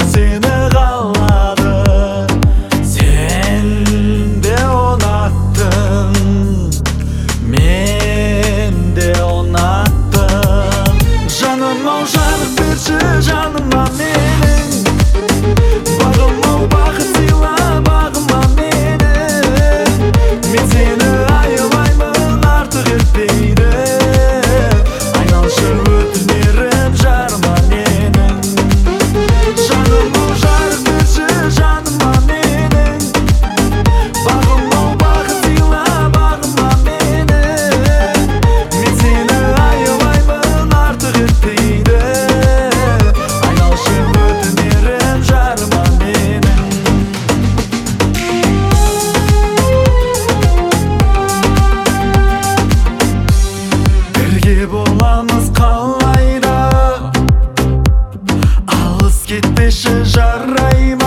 seni қалады. Sen de unattın, men de unattım. Canım ol жарық берші жаныма менің, бағым ol бақыт сыйла бағыма менің. Мен сені аялаймын артық етпейді, айналшы өтінерім жарыма менің. Жаным ol жарық берші жаныма менің, бағым ol бақыт сыйла бағыма менің. Мен сені аялаймын артық етпейді, айналшы өтінерім жарыма менің. Бірге боламыз қалайда, алыс кетпеші жарай ма?